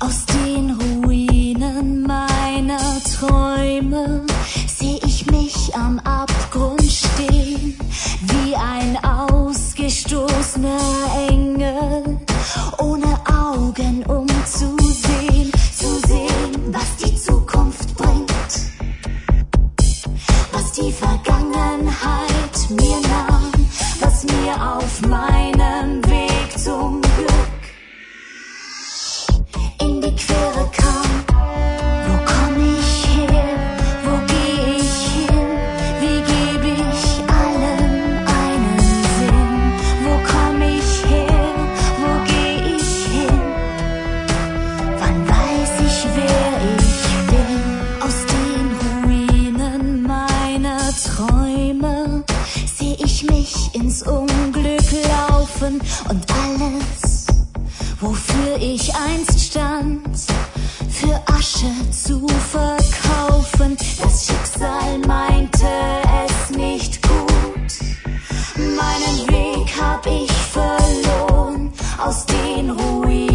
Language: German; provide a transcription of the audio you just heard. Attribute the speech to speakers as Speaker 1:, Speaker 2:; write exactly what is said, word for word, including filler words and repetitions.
Speaker 1: Aus den Ruinen meiner Träume seh ich mich am Abgrund stehen, wie ein ausgestoßener Engel, ohne Augen, um zu sehen, zu sehen, was die Zukunft bringt, was die Vergangenheit mir nahm, was mir auf meinem Weg zum Glück in die Quere kam. Wo komm ich her? Wo geh ich hin? Wie geb ich allem einen Sinn? Wo komm ich her? Wo geh ich hin? Wann weiß ich, wer ich bin? Aus den Ruinen meiner Träume seh ich mich ins Unglück laufen und alles, wofür ich einst stand, für Asche zu verkaufen. Das Schicksal meinte es nicht gut, meinen Weg hab ich verloren aus den Ruinen